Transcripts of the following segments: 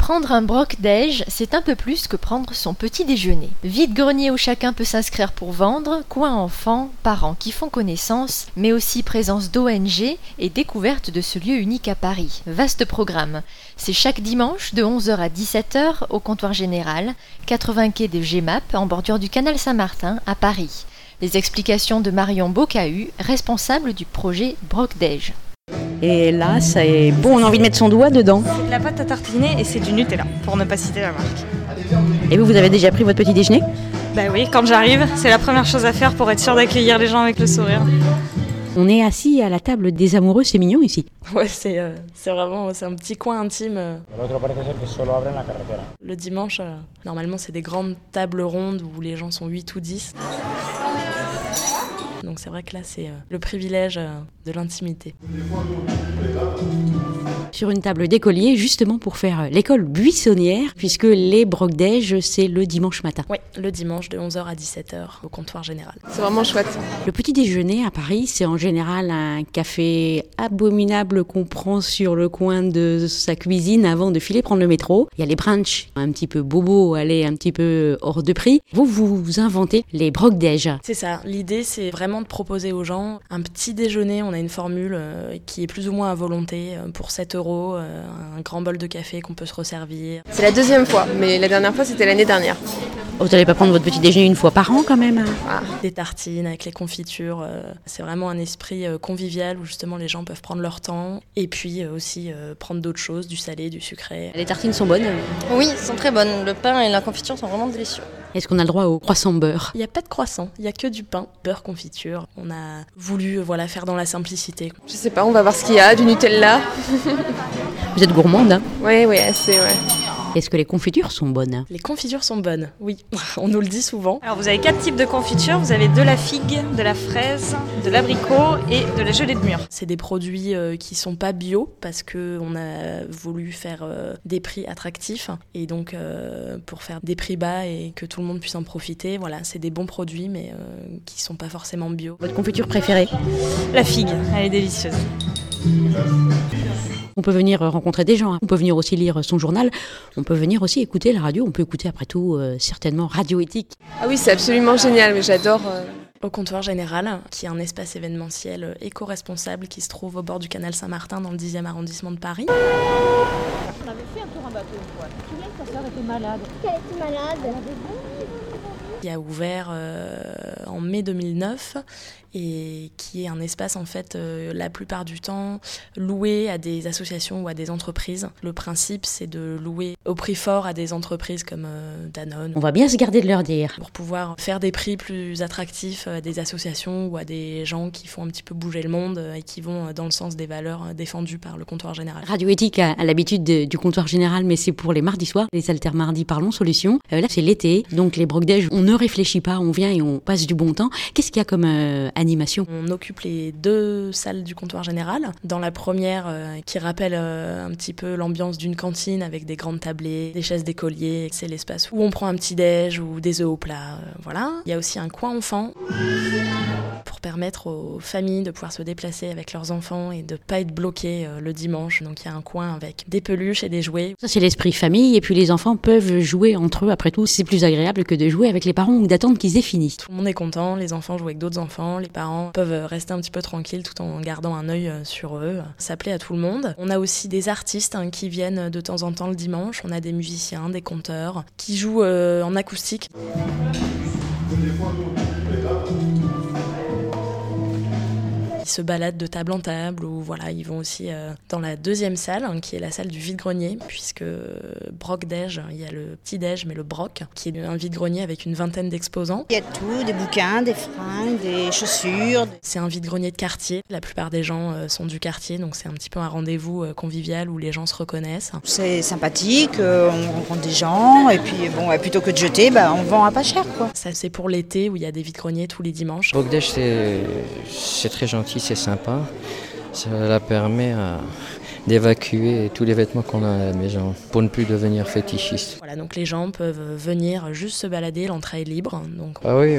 Prendre un broc-déj, c'est un peu plus que prendre son petit déjeuner. Vide-grenier où chacun peut s'inscrire pour vendre, coin enfants, parents qui font connaissance, mais aussi présence d'ONG et découverte de ce lieu unique à Paris. Vaste programme. C'est chaque dimanche de 11h à 17h au comptoir général, 80 quai des GEMAP en bordure du canal Saint-Martin à Paris. Les explications de Marion Bocahu, responsable du projet broc-déj. Et là, c'est bon, on a envie de mettre son doigt dedans. C'est de la pâte à tartiner et c'est du Nutella, pour ne pas citer la marque. Et vous avez déjà pris votre petit déjeuner ? Bah oui, quand j'arrive, c'est la première chose à faire pour être sûr d'accueillir les gens avec le sourire. On est assis à la table des amoureux, c'est mignon ici. Ouais, c'est vraiment un petit coin intime. Le dimanche, normalement, c'est des grandes tables rondes où les gens sont 8 ou 10. Donc c'est vrai que là, c'est le privilège de l'intimité. Sur une table d'écoliers, justement pour faire l'école buissonnière, puisque les broc-déj, c'est le dimanche matin. Oui, le dimanche de 11h à 17h au comptoir général. C'est vraiment chouette. Le petit déjeuner à Paris, c'est en général un café abominable qu'on prend sur le coin de sa cuisine avant de filer prendre le métro. Il y a les brunchs, un petit peu bobo, aller un petit peu hors de prix. Vous inventez les broc-déj. C'est ça, l'idée c'est vraiment de proposer aux gens un petit déjeuner. On a une formule qui est plus ou moins à volonté pour 7 €, un grand bol de café qu'on peut se resservir. C'est la deuxième fois, mais la dernière fois c'était l'année dernière. Vous n'allez pas prendre votre petit déjeuner une fois par an quand même ? Des tartines avec les confitures, c'est vraiment un esprit convivial où justement les gens peuvent prendre leur temps et puis aussi prendre d'autres choses, du salé, du sucré. Les tartines sont bonnes ? Oui, elles sont très bonnes. Le pain et la confiture sont vraiment délicieux. Est-ce qu'on a le droit au croissant beurre ? Il n'y a pas de croissant, il n'y a que du pain, beurre, confiture. On a voulu faire dans la simplicité. Je sais pas, on va voir ce qu'il y a, du Nutella. Vous êtes gourmande, hein ? Oui, assez, ouais. Est-ce que les confitures sont bonnes ? Les confitures sont bonnes, oui. On nous le dit souvent. Alors vous avez 4 types de confitures. Vous avez de la figue, de la fraise, de l'abricot et de la gelée de mûre. C'est des produits qui sont pas bio parce qu'on a voulu faire des prix attractifs. Et donc pour faire des prix bas et que tout le monde puisse en profiter, voilà, c'est des bons produits mais qui sont pas forcément bio. Votre confiture préférée ? La figue, elle est délicieuse. On peut venir rencontrer des gens, on peut venir aussi lire son journal, on peut venir aussi écouter la radio, on peut écouter après tout certainement Radio Éthique. Ah oui, c'est absolument génial, mais j'adore. Au comptoir général, qui est un espace événementiel éco-responsable qui se trouve au bord du canal Saint-Martin dans le 10e arrondissement de Paris. On avait fait un tour en bateau une fois. Tu te souviens que ta soeur était malade ? Elle était malade. Qui a ouvert en mai 2009 et qui est un espace en fait la plupart du temps loué à des associations ou à des entreprises. Le principe c'est de louer au prix fort à des entreprises comme Danone. On va bien se garder de leur dire. Pour pouvoir faire des prix plus attractifs à des associations ou à des gens qui font un petit peu bouger le monde et qui vont dans le sens des valeurs défendues par le comptoir général. Radio Éthique a l'habitude du comptoir général, mais c'est pour les mardis soirs, les Altermardis Parlons Solutions. Là c'est l'été, donc les broc-déj, on ne réfléchit pas, on vient et on passe du bon temps. Qu'est-ce qu'il y a comme animation ? On occupe les 2 salles du comptoir général. Dans la première, qui rappelle un petit peu l'ambiance d'une cantine avec des grandes tablées, des chaises d'écoliers, c'est l'espace où on prend un petit déj ou des œufs au plat. Voilà. Il y a aussi un coin enfant pour permettre aux familles de pouvoir se déplacer avec leurs enfants et de ne pas être bloqués le dimanche. Donc il y a un coin avec des peluches et des jouets. Ça c'est l'esprit famille et puis les enfants peuvent jouer entre eux. Après tout, c'est plus agréable que de jouer avec les parents ou d'attendre qu'ils aient fini. Tout le monde est content, les enfants jouent avec d'autres enfants, les parents peuvent rester un petit peu tranquilles tout en gardant un œil sur eux. Ça plaît à tout le monde. On a aussi des artistes qui viennent de temps en temps le dimanche. On a des musiciens, des chanteurs qui jouent en acoustique. Ils se baladent de table en table ou voilà, ils vont aussi dans la deuxième salle qui est la salle du vide-grenier puisque broc-déj, il y a le petit-déj mais le broc qui est un vide-grenier avec une vingtaine d'exposants. Il y a tout, des bouquins, des fringues, des chaussures. C'est un vide-grenier de quartier. La plupart des gens sont du quartier donc c'est un petit peu un rendez-vous convivial où les gens se reconnaissent. C'est sympathique, on rencontre des gens et puis bon, plutôt que de jeter, on vend à pas cher quoi. Ça c'est pour l'été où il y a des vide-greniers tous les dimanches. Broc-déj c'est très gentil, c'est sympa. Ça permet d'évacuer tous les vêtements qu'on a à la maison pour ne plus devenir fétichistes. Voilà, donc les gens peuvent venir juste se balader, l'entrée est libre. Donc Ah oui,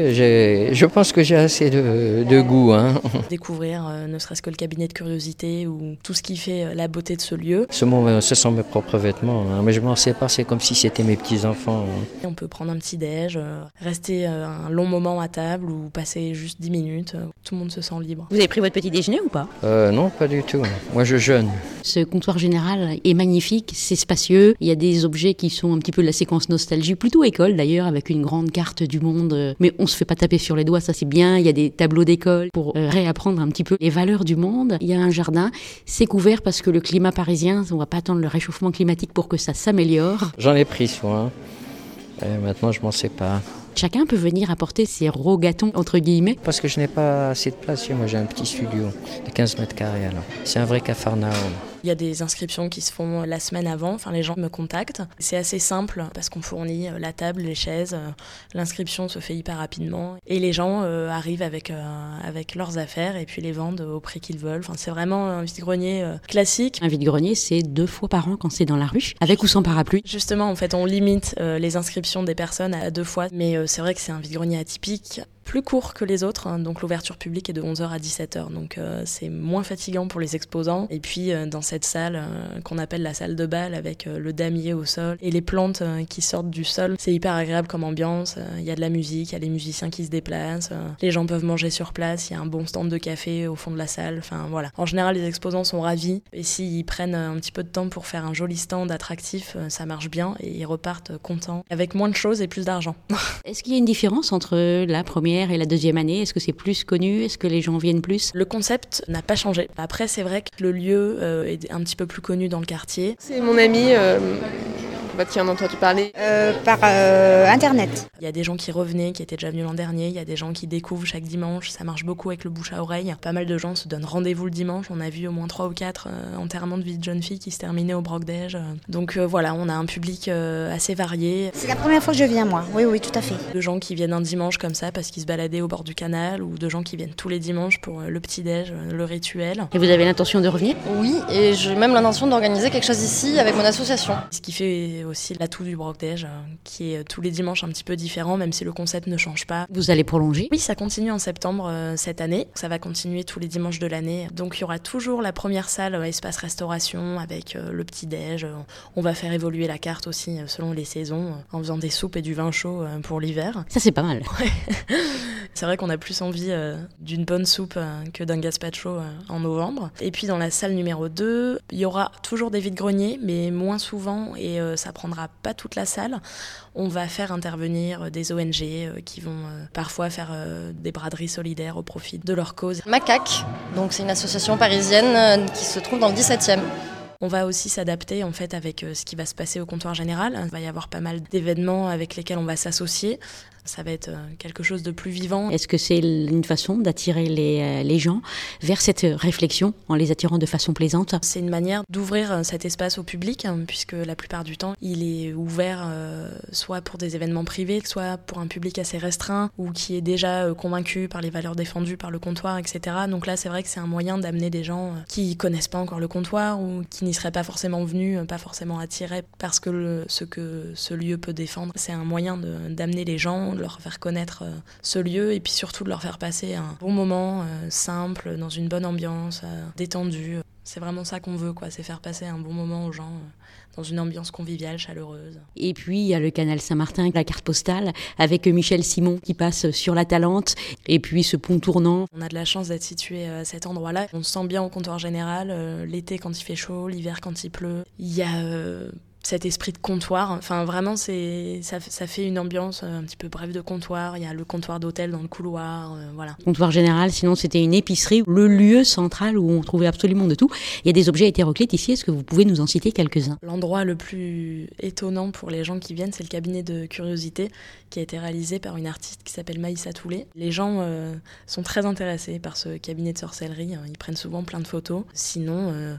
je pense que j'ai assez de goût. Découvrir ne serait-ce que le cabinet de curiosité ou tout ce qui fait la beauté de ce lieu. Ce sont mes propres vêtements, mais je m'en sépare, c'est comme si c'était mes petits-enfants. On peut prendre un petit déj, rester un long moment à table ou passer juste 10 minutes. Tout le monde se sent libre. Vous avez pris votre petit déjeuner ou pas ? Non, pas du tout. Moi, je jeûne. Ce comptoir général est magnifique, c'est spacieux. Il y a des objets qui sont un petit peu de la séquence nostalgie, plutôt école d'ailleurs, avec une grande carte du monde. Mais on se fait pas taper sur les doigts, ça c'est bien. Il y a des tableaux d'école pour réapprendre un petit peu les valeurs du monde. Il y a un jardin, c'est couvert parce que le climat parisien, on va pas attendre le réchauffement climatique pour que ça s'améliore. J'en ai pris soin. Et maintenant, je m'en sépare. Chacun peut venir apporter ses rogatons, entre guillemets. Parce que je n'ai pas assez de place. Moi, j'ai un petit studio de 15 mètres carrés. Alors. C'est un vrai capharnaüm. Il y a des inscriptions qui se font la semaine avant, les gens me contactent. C'est assez simple parce qu'on fournit la table, les chaises, l'inscription se fait hyper rapidement et les gens arrivent avec leurs affaires et puis les vendent au prix qu'ils veulent. C'est vraiment un vide-grenier classique. Un vide-grenier, c'est 2 fois par an quand c'est dans la rue, avec ou sans parapluie. Justement, en fait, on limite les inscriptions des personnes à 2 fois, mais c'est vrai que c'est un vide-grenier atypique. Plus court que les autres, donc l'ouverture publique est de 11h à 17h, donc c'est moins fatigant pour les exposants. Et puis dans cette salle qu'on appelle la salle de bal avec le damier au sol et les plantes qui sortent du sol, c'est hyper agréable comme ambiance. Il y a de la musique, il y a les musiciens qui se déplacent, les gens peuvent manger sur place, il y a un bon stand de café au fond de la salle, voilà. En général, les exposants sont ravis et s'ils prennent un petit peu de temps pour faire un joli stand attractif, ça marche bien et ils repartent contents, avec moins de choses et plus d'argent. Est-ce qu'il y a une différence entre la première et la deuxième année? Est-ce que c'est plus connu? Est-ce que les gens viennent plus? Le concept n'a pas changé. Après, c'est vrai que le lieu est un petit peu plus connu dans le quartier. C'est mon ami qui en a entendu parler. Par Internet. Il y a des gens qui revenaient, qui étaient déjà venus l'an dernier. Il y a des gens qui découvrent chaque dimanche. Ça marche beaucoup avec le bouche à oreille. Pas mal de gens se donnent rendez-vous le dimanche. On a vu au moins 3 ou 4 enterrements de vie de jeunes filles qui se terminaient au Brocdège. Donc voilà, on a un public assez varié. C'est la première fois que je viens, moi. Oui, tout à fait. De gens qui viennent un dimanche comme ça parce qu'ils se baladaient au bord du canal ou de gens qui viennent tous les dimanches pour le petit-déj, le rituel. Et vous avez l'intention de revenir? Oui, et j'ai même l'intention d'organiser quelque chose ici avec mon association. Ce qui fait aussi l'atout du Brocdège, qui est tous les dimanches un petit peu différent, même si le concept ne change pas. Vous allez prolonger? Oui, ça continue en septembre cette année. Ça va continuer tous les dimanches de l'année. Donc il y aura toujours la première salle espace restauration avec le petit-déj. On va faire évoluer la carte aussi selon les saisons en faisant des soupes et du vin chaud pour l'hiver. Ça, c'est pas mal. Ouais. C'est vrai qu'on a plus envie d'une bonne soupe que d'un gazpacho en novembre. Et puis dans la salle numéro 2, il y aura toujours des vide-greniers, mais moins souvent et ça prendra pas toute la salle. On va faire intervenir des ONG qui vont parfois faire des braderies solidaires au profit de leur cause. Macaque, donc c'est une association parisienne qui se trouve dans le 17e. On va aussi s'adapter en fait avec ce qui va se passer au comptoir général. Il va y avoir pas mal d'événements avec lesquels on va s'associer. Ça va être quelque chose de plus vivant. Est-ce que c'est une façon d'attirer les gens vers cette réflexion en les attirant de façon plaisante? C'est une manière d'ouvrir cet espace au public, puisque la plupart du temps, il est ouvert soit pour des événements privés, soit pour un public assez restreint ou qui est déjà convaincu par les valeurs défendues par le comptoir, etc. Donc là, c'est vrai que c'est un moyen d'amener des gens qui connaissent pas encore le comptoir ou qui n'y seraient pas forcément venus, pas forcément attirés parce que ce que ce lieu peut défendre. C'est un moyen d'amener les gens, de leur faire connaître ce lieu et puis surtout de leur faire passer un bon moment simple, dans une bonne ambiance, détendue. C'est vraiment ça qu'on veut, quoi, c'est faire passer un bon moment aux gens dans une ambiance conviviale, chaleureuse. Et puis il y a le canal Saint-Martin, la carte postale, avec Michel Simon qui passe sur la Talente, et puis ce pont tournant. On a de la chance d'être situé à cet endroit-là. On se sent bien au comptoir général, l'été quand il fait chaud, l'hiver quand il pleut. Il y a cet esprit de comptoir, enfin vraiment ça fait une ambiance un petit peu bref de comptoir. Il y a le comptoir d'hôtel dans le couloir, voilà. Comptoir général, sinon c'était une épicerie, le lieu central où on trouvait absolument de tout. Il y a des objets hétéroclites ici, est-ce que vous pouvez nous en citer quelques-uns? L'endroit le plus étonnant pour les gens qui viennent, c'est le cabinet de curiosité qui a été réalisé par une artiste qui s'appelle Maïssa Toulé. Les gens sont très intéressés par ce cabinet de sorcellerie, ils prennent souvent plein de photos. Sinon,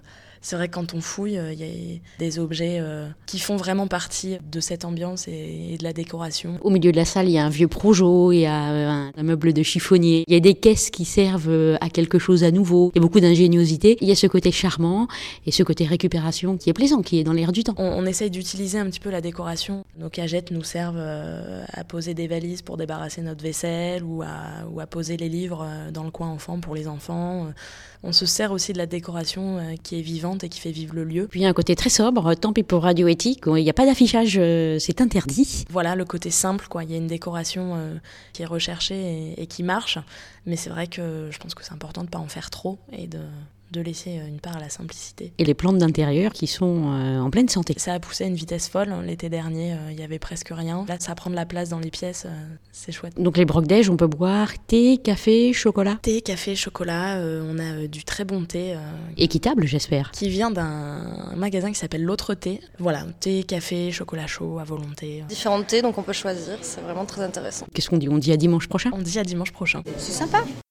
C'est vrai que quand on fouille, il y a des objets qui font vraiment partie de cette ambiance et de la décoration. Au milieu de la salle, il y a un vieux projo, il y a un meuble de chiffonnier, il y a des caisses qui servent à quelque chose à nouveau, il y a beaucoup d'ingéniosité, il y a ce côté charmant et ce côté récupération qui est plaisant, qui est dans l'air du temps. On essaye d'utiliser un petit peu la décoration. Nos cagettes nous servent à poser des valises pour débarrasser notre vaisselle ou à poser les livres dans le coin enfant pour les enfants. On se sert aussi de la décoration qui est vivante et qui fait vivre le lieu. Puis il y a un côté très sobre, tant pis pour Radio Éthique, il n'y a pas d'affichage, c'est interdit. Voilà, le côté simple, quoi. Il y a une décoration qui est recherchée et qui marche, mais c'est vrai que je pense que c'est important de ne pas en faire trop et de laisser une part à la simplicité. Et les plantes d'intérieur qui sont en pleine santé. Ça a poussé à une vitesse folle. L'été dernier, il y avait presque rien. Là, ça prend de la place dans les pièces, c'est chouette. Donc les broc-déj, on peut boire thé, café, chocolat. Thé, café, chocolat, on a du très bon thé. Équitable, j'espère. Qui vient d'un magasin qui s'appelle L'Autre Thé. Voilà, thé, café, chocolat chaud à volonté. Différents thés, donc on peut choisir, c'est vraiment très intéressant. Qu'est-ce qu'on dit ? On dit à dimanche prochain ? On dit à dimanche prochain. C'est sympa.